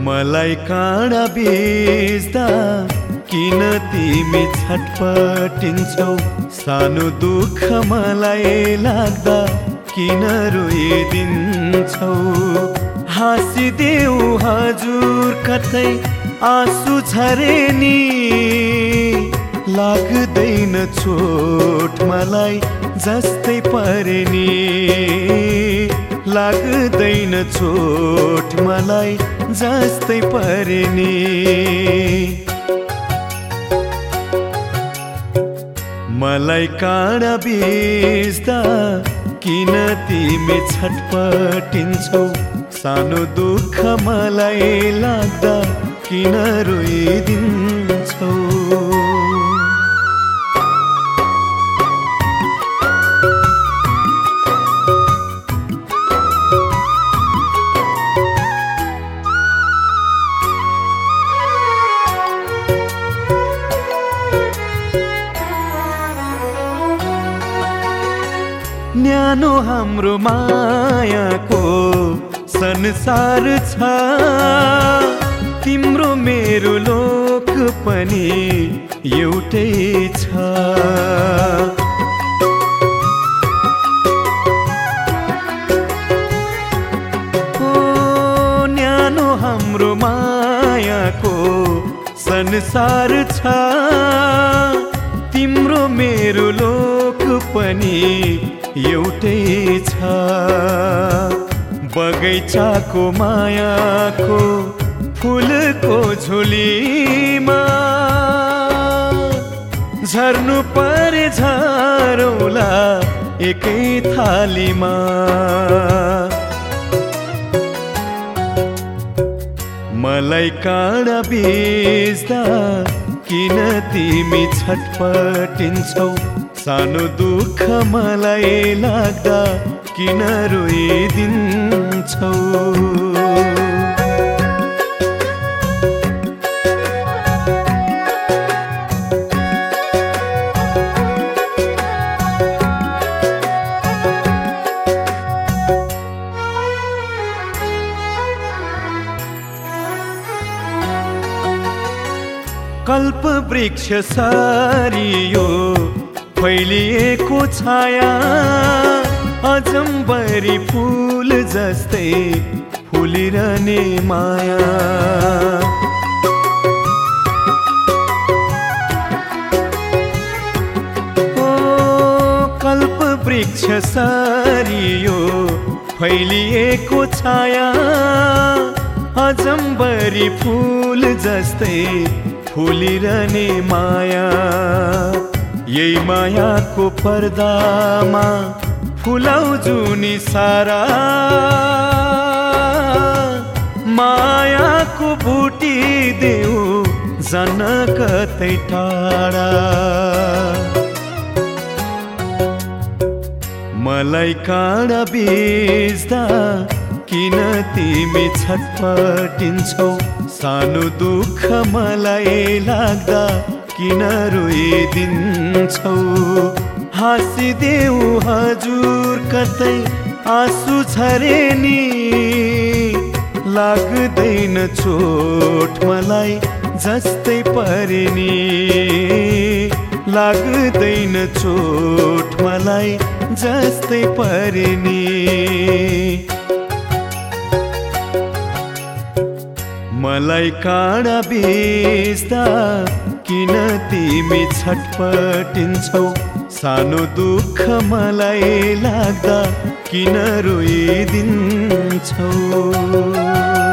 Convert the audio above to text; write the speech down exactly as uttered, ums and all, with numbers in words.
मलाई काँडा बेच्दा किन तिमी छटपटिन्छौ? सानो दुःख मलाई लाग्दा किन रोइदिन्छौ? हाँसिदेऊ हजुर कतै आँसु झरे नि, लाग्दैन चोट मलाई जस्तै परे नि, लाग्दैन चोट मलाई जस्तै परे नि। मलाई काँडा बेच्दा किन तिमी छटपटिन्छौ? सानो दुःख मलाई लाग्दा किन रोइदिन्छौ? न्यानो हाम्रो मायाको संसार छ, तिम्रो मेरो लोक पनि एउटै छ। ओ न्यानो हाम्रो मायाको संसार छ, तिम्रो मेरो लोक पनि एउटै छ। बगैँचाको मायाको फुलको झोलीमा झर्नु परे झरौला एकै थालीमा। मलाई काँडा बेच्दा किन तिमी छटपटिन्छौ? सानो दुःख मलाई लाग्दा किन रोइदिन्छौ? कल्प वृक्ष सारियो फैलिएको छाया, अजम्बरी फूल जस्तै फुलिरहने माया। ओ कल्प वृक्ष सारियो फैलिएको छाया, अजम्बरी फूल जस्तै फुलिरहने माया। यही मायाको पर्दामा फुलाउँछु नि सारा, मायाको बुटी देऊ जान कतै टाढा। मलाई काँडा बेच्दा किन तिमी छटपटिन्छौ? सानो दुःख मलाई लाग्दा किन रोइदिन्छौ? हाँसिदेऊ हजुर कतै आँसु झरे नि, लाग्दैन चोट मलाई जस्तै परे नि, लाग्दैन चोट मलाई जस्तै परे नि। मलाई काँडा बेच्दा किन तिमी छटपटिन्छौ? सानो दुःख मलाई लाग्दा किन रोइदिन्छौ?